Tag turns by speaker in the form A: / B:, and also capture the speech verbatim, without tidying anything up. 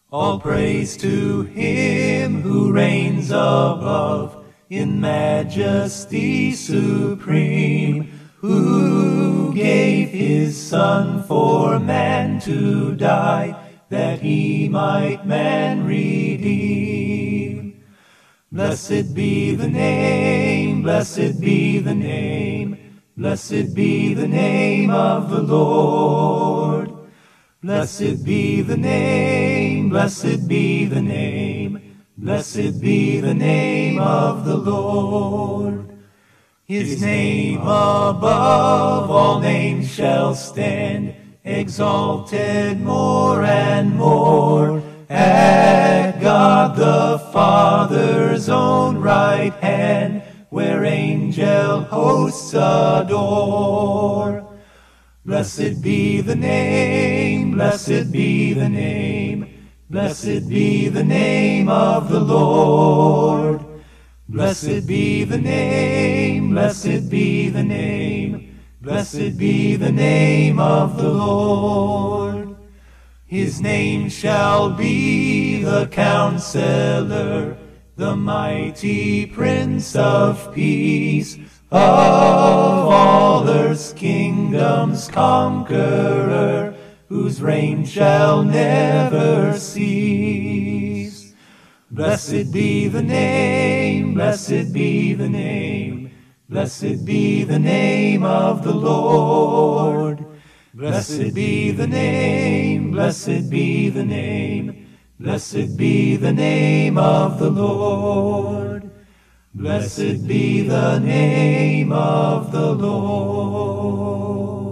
A: All praise to him who reigns above, in majesty supreme, who gave his Son for man to die, that he might man redeem. Blessed be the name, blessed be the name, blessed be the name of the Lord. Blessed be the name, blessed be the name, blessed be the name of the Lord. His name above all names shall stand, exalted more and more, at God the Father's own right hand, where angel hosts adore. Blessed be the name, blessed be the name, blessed be the name of the Lord. Blessed be the name, blessed be the name, blessed be the name of the Lord. His name shall be the Counselor, the mighty Prince of Peace, of all earth's kingdoms conqueror, whose reign shall never cease. Blessed be the name, blessed be the name, blessed be the name of the Lord. Blessed be the name, blessed be the name, blessed be the name of the Lord. Blessed be the name of the Lord.